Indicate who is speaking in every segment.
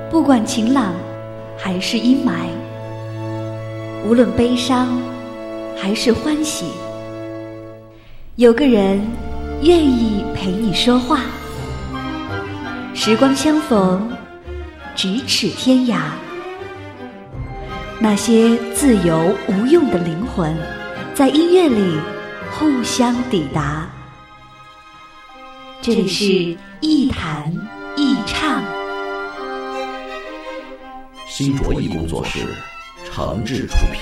Speaker 1: 不管晴朗还是阴霾，无论悲伤还是欢喜，有个人愿意陪你说话。时光相逢，咫尺天涯。那些自由无用的灵魂，在音乐里互相抵达。这里是一弹一唱，
Speaker 2: 新卓艺工作室诚挚出品。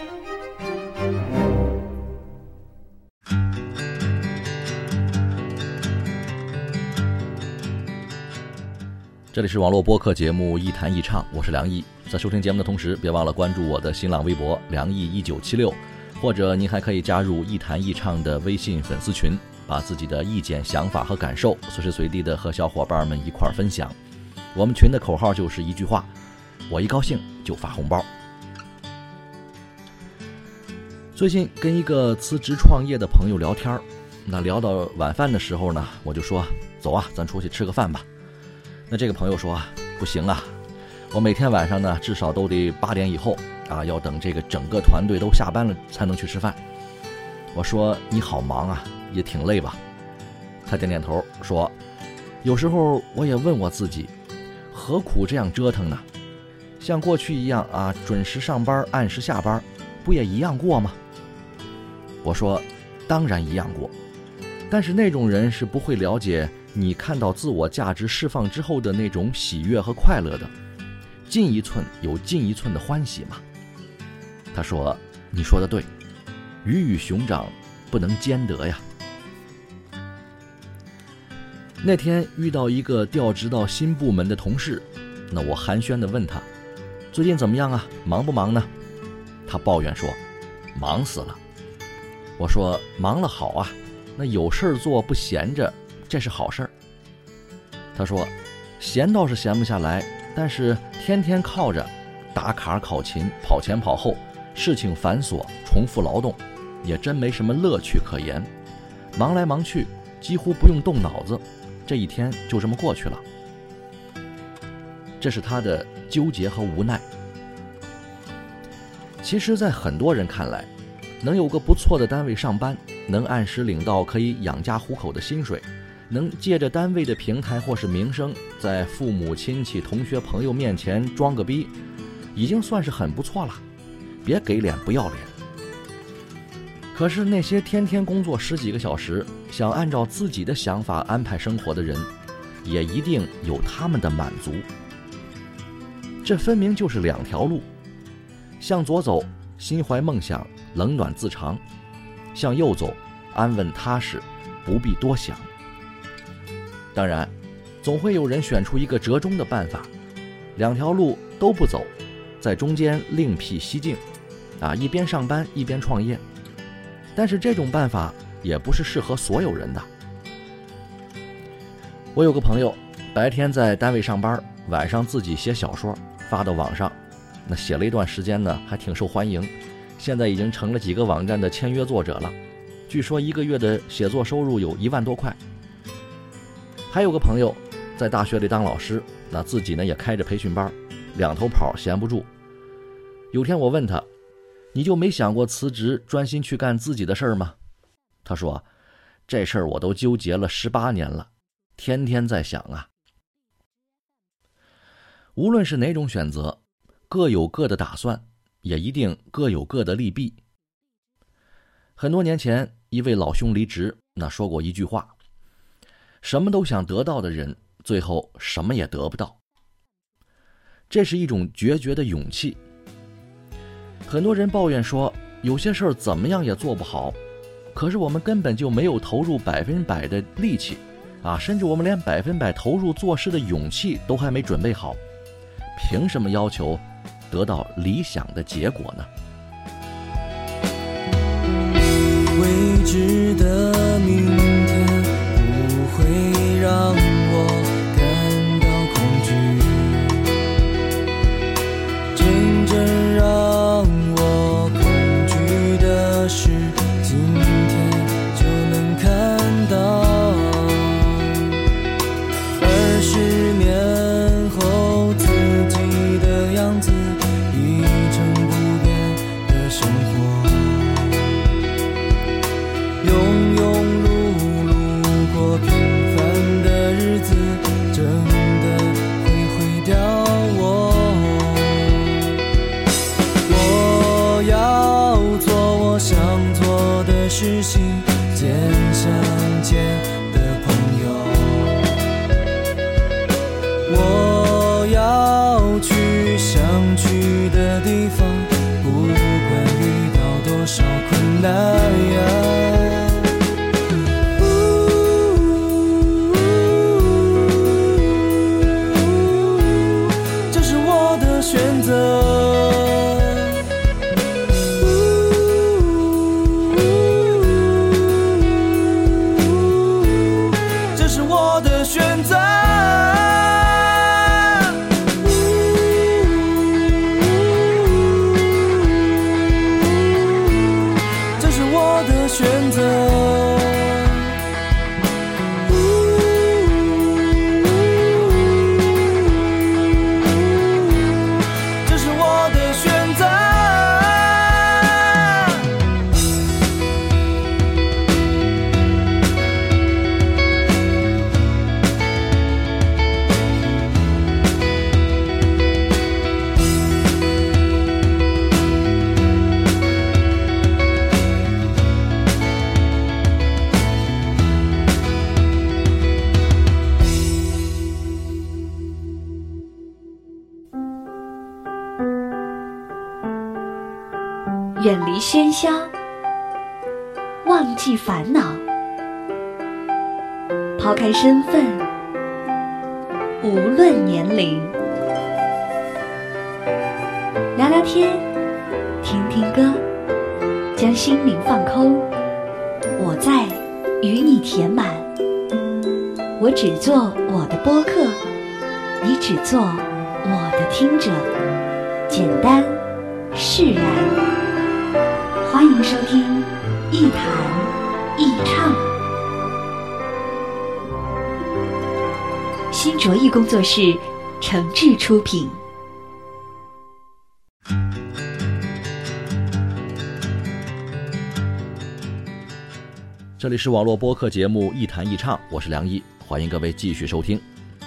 Speaker 2: 这里是网络播客节目一弹一唱，我是梁毅。在收听节目的同时，别忘了关注我的新浪微博梁毅1976，或者您还可以加入一弹一唱的微信粉丝群，把自己的意见、想法和感受随时随地的和小伙伴们一块分享。我们群的口号就是一句话：我一高兴就发红包。最近跟一个辞职创业的朋友聊天，那聊到晚饭的时候呢，我就说走啊，咱出去吃个饭吧。那这个朋友说不行啊，我每天晚上呢至少都得8点以后啊，要等这个整个团队都下班了才能去吃饭。我说你好忙啊，也挺累吧？他点点头说，有时候我也问我自己，何苦这样折腾呢？像过去一样啊，准时上班按时下班，不也一样过吗？我说当然一样过，但是那种人是不会了解你看到自我价值释放之后的那种喜悦和快乐的。进一寸有进一寸的欢喜嘛。他说你说的对，鱼与熊掌不能兼得呀。那天遇到一个调职到新部门的同事，那我寒暄地问他最近怎么样啊，忙不忙呢？他抱怨说忙死了。我说忙了好啊，那有事做不闲着，这是好事儿。他说闲倒是闲不下来，但是天天靠着打卡考勤，跑前跑后，事情繁琐，重复劳动，也真没什么乐趣可言。忙来忙去，几乎不用动脑子，这一天就这么过去了。这是他的纠结和无奈。其实在很多人看来，能有个不错的单位上班，能按时领到可以养家糊口的薪水，能借着单位的平台或是名声，在父母亲戚同学朋友面前装个逼，已经算是很不错了，别给脸不要脸。可是那些天天工作10几个小时，想按照自己的想法安排生活的人，也一定有他们的满足。这分明就是2条路，向左走，心怀梦想，冷暖自长；向右走，安稳踏实，不必多想。当然，总会有人选出一个折中的办法，2条路都不走，在中间另辟蹊径，一边上班一边创业。但是这种办法也不是适合所有人的。我有个朋友，白天在单位上班，晚上自己写小说发到网上，那写了一段时间呢，还挺受欢迎，现在已经成了几个网站的签约作者了，据说1个月的写作收入有1万多块。还有个朋友在大学里当老师，那自己呢也开着培训班，2头跑，闲不住。有天我问他，你就没想过辞职专心去干自己的事儿吗？他说这事儿我都纠结了18年了，天天在想啊。无论是哪种选择，各有各的打算，也一定各有各的利弊。很多年前，一位老兄离职，那说过一句话，什么都想得到的人，最后什么也得不到。这是一种决绝的勇气。很多人抱怨说，有些事儿怎么样也做不好，可是我们根本就没有投入100%的力气甚至我们连100%投入做事的勇气都还没准备好，凭什么要求得到理想的结果呢？
Speaker 3: 未知的明天不会让我感到恐惧，真正让我恐惧的是今天就能看到，20年后自
Speaker 1: 远离喧嚣，忘记烦恼，抛开身份，无论年龄，聊聊天，听听歌，将心灵放空。我在与你填满，我只做我的播客，你只做我的听者，简单释然。欢迎收听一谈一唱，新卓艺工作室诚挚出品。
Speaker 2: 这里是网络播客节目一谈一唱，我是梁毅，欢迎各位继续收听。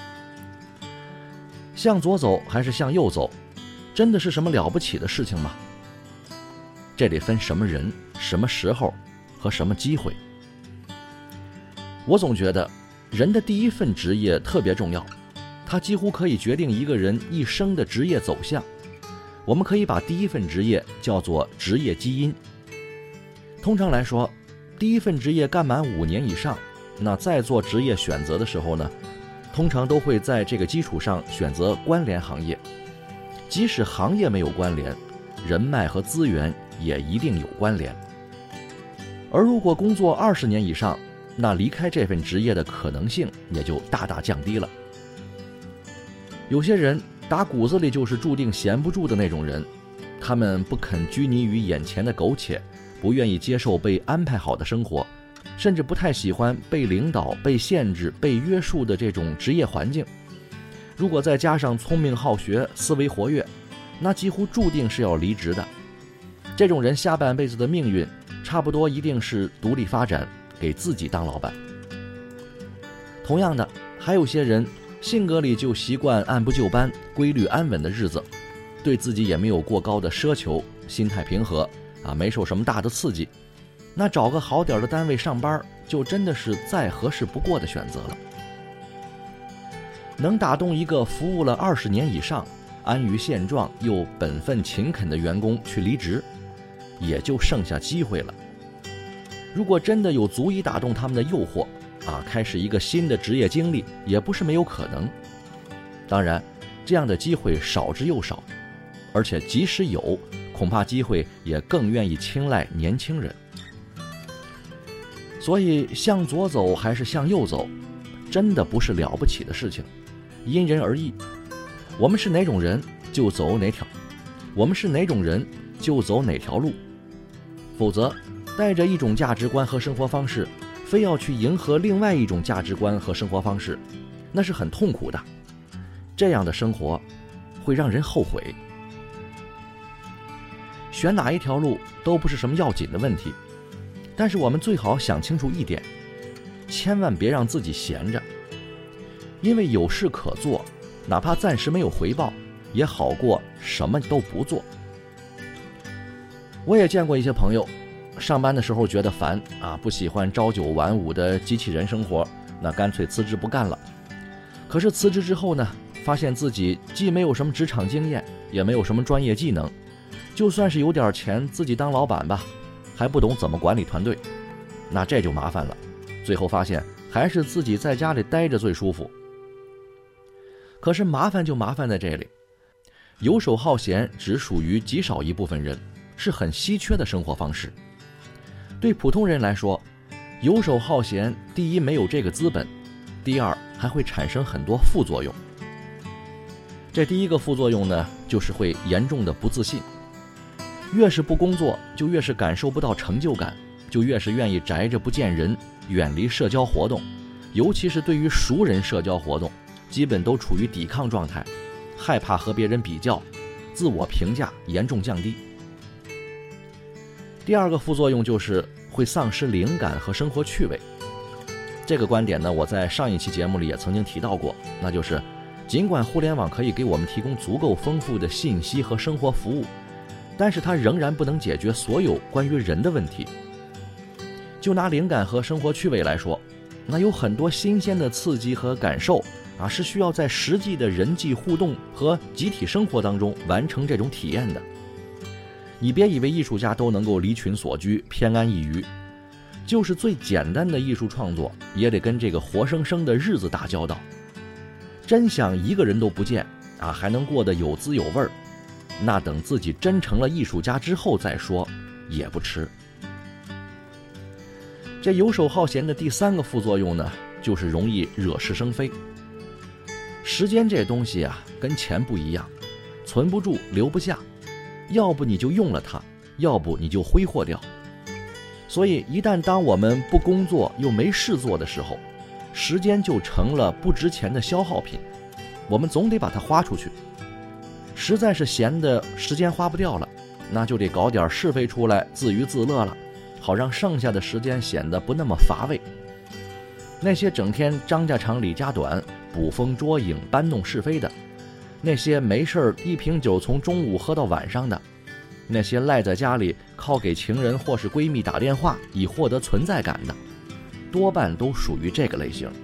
Speaker 2: 向左走还是向右走，真的是什么了不起的事情吗？这得分什么人、什么时候和什么机会。我总觉得人的第一份职业特别重要，它几乎可以决定一个人一生的职业走向。我们可以把第一份职业叫做职业基因。通常来说，第一份职业干满5年以上，那在做职业选择的时候呢，通常都会在这个基础上选择关联行业。即使行业没有关联，人脉和资源也一定有关联。而如果工作20年以上，那离开这份职业的可能性也就大大降低了。有些人打骨子里就是注定闲不住的那种人，他们不肯拘泥于眼前的苟且，不愿意接受被安排好的生活，甚至不太喜欢被领导、被限制、被约束的这种职业环境。如果再加上聪明好学、思维活跃，那几乎注定是要离职的。这种人下半辈子的命运，差不多一定是独立发展，给自己当老板。同样的，还有些人性格里就习惯按部就班、规律安稳的日子，对自己也没有过高的奢求，心态平和没受什么大的刺激，那找个好点的单位上班，就真的是再合适不过的选择了。能打动一个服务了20年以上、安于现状又本分勤恳的员工去离职，也就剩下机会了。如果真的有足以打动他们的诱惑开始一个新的职业经历，也不是没有可能。当然，这样的机会少之又少，而且即使有，恐怕机会也更愿意青睐年轻人。所以向左走还是向右走，真的不是了不起的事情，因人而异。我们是哪种人就走哪条，我们是哪种人就走哪条路。否则带着一种价值观和生活方式，非要去迎合另外一种价值观和生活方式，那是很痛苦的。这样的生活会让人后悔。选哪一条路都不是什么要紧的问题，但是我们最好想清楚一点，千万别让自己闲着。因为有事可做，哪怕暂时没有回报，也好过什么都不做。我也见过一些朋友，上班的时候觉得烦不喜欢朝9晚5的机器人生活，那干脆辞职不干了。可是辞职之后呢，发现自己既没有什么职场经验，也没有什么专业技能，就算是有点钱自己当老板吧，还不懂怎么管理团队，那这就麻烦了。最后发现还是自己在家里待着最舒服。可是麻烦就麻烦在这里，游手好闲只属于极少一部分人，是很稀缺的生活方式。对普通人来说，游手好闲，第一没有这个资本，第二还会产生很多副作用。这第一个副作用呢，就是会严重的不自信。越是不工作，就越是感受不到成就感，就越是愿意宅着不见人，远离社交活动，尤其是对于熟人社交活动，基本都处于抵抗状态，害怕和别人比较，自我评价严重降低。第二个副作用就是会丧失灵感和生活趣味。这个观点呢，我在上一期节目里也曾经提到过，那就是尽管互联网可以给我们提供足够丰富的信息和生活服务，但是它仍然不能解决所有关于人的问题。就拿灵感和生活趣味来说，那有很多新鲜的刺激和感受是需要在实际的人际互动和集体生活当中完成这种体验的。 你别以为艺术家都能够离群索居，偏安一隅，就是最简单的艺术创作，也得跟这个活生生的日子打交道。真想一个人都不见啊，还能过得有滋有味儿，那等自己真成了艺术家之后再说也不迟。这游手好闲的第3个副作用呢，就是容易惹是生非。时间这东西啊，跟钱不一样，存不住留不下，要不你就用了它，要不你就挥霍掉。所以一旦当我们不工作又没事做的时候，时间就成了不值钱的消耗品，我们总得把它花出去。实在是闲的时间花不掉了，那就得搞点是非出来自娱自乐了，好让剩下的时间显得不那么乏味。那些整天张家长李家短，捕风捉影搬弄是非的，那些没事一瓶酒从中午喝到晚上的，那些赖在家里靠给情人或是闺蜜打电话以获得存在感的，多半都属于这个类型。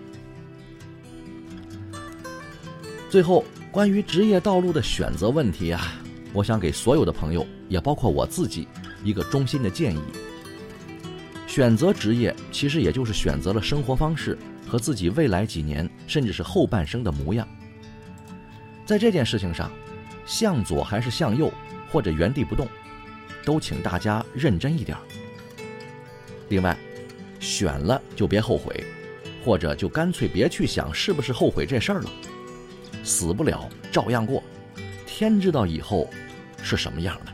Speaker 2: 最后，关于职业道路的选择问题啊，我想给所有的朋友，也包括我自己，一个衷心的建议。选择职业其实也就是选择了生活方式和自己未来几年甚至是后半生的模样。在这件事情上，向左还是向右，或者原地不动，都请大家认真一点。另外，选了就别后悔，或者就干脆别去想是不是后悔这事儿了，死不了照样过，天知道以后是什么样的。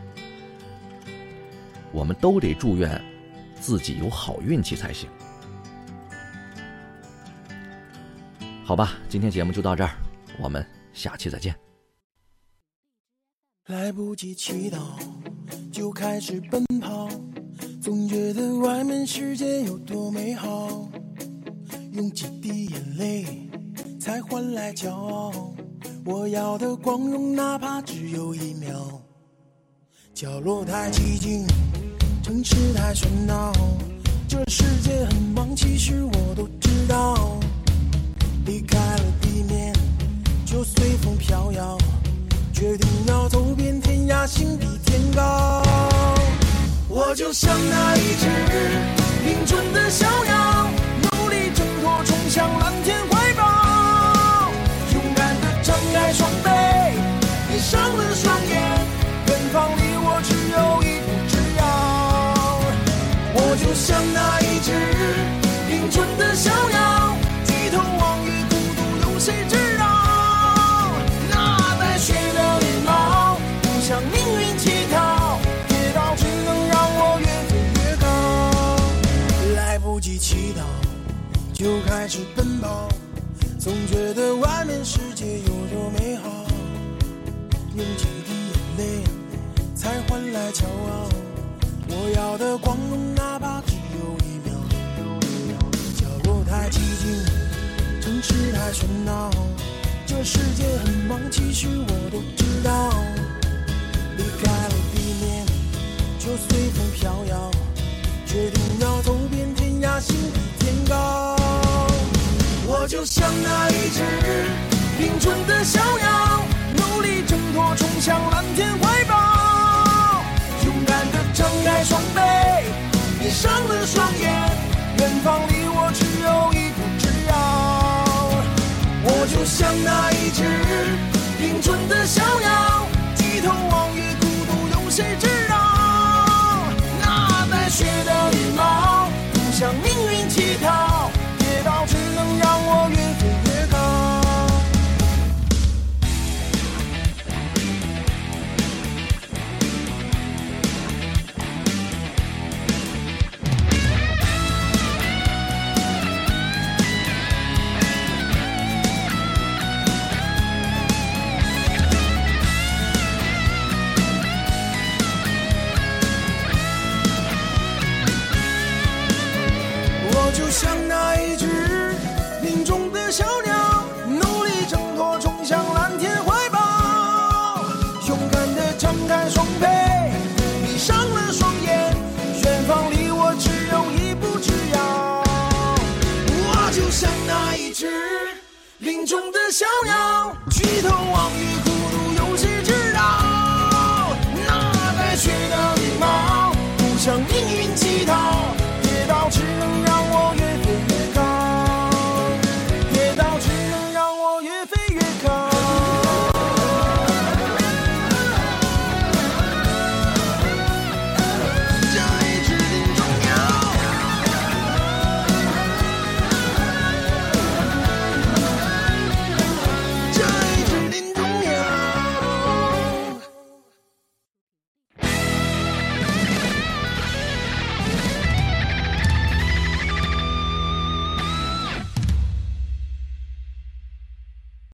Speaker 2: 我们都得祝愿自己有好运气才行。好吧，今天节目就到这儿，我们下期再见。
Speaker 3: 来不及祈祷就开始奔跑，总觉得外面世界有多美好，用几滴眼泪才换来骄傲，我要的光荣哪怕只有1秒。角落太寂静，城市太喧闹，这世界很忙，其实我都知道，离开了地面就随风飘摇，决定要走遍天涯，心比天高。我就像那一只林中的小鸟，努力挣脱，冲向蓝天怀抱，勇敢地张开双臂，闭上了双眼，远方离我只有一步之遥。我就像那一只林中的小鸟，低头望月，孤独有谁知道？那带血的羽毛不向命运乞讨，跌倒只能让我越飞越高。来不及祈祷就开始奔跑，总觉得外面世界有多美好，用几滴眼泪才换来骄傲，我要的光荣哪怕只有1秒。角落太寂静，城市太喧闹，这世界很忙，其实我都知道，离开了地面就随风飘摇，决定要走遍天涯，心比天高。我就像那一只林中的小鸟，努力挣脱，冲向蓝天怀抱，勇敢地张开双臂，闭上了双眼，远方离我只有一步之遥。我就像那一只林中的小鸟，低头望月，孤独有谁知道？那带血的羽毛不向命运乞讨，跌倒只能让我越飞越高。就像那一只林中的小鸟，努力挣脱，冲向蓝天怀抱，勇敢地张开双臂，闭上了双眼，远方离我只有一步之遥。我就像那一只林中的小鸟，举头望月，孤独有谁知道？那带血的逃。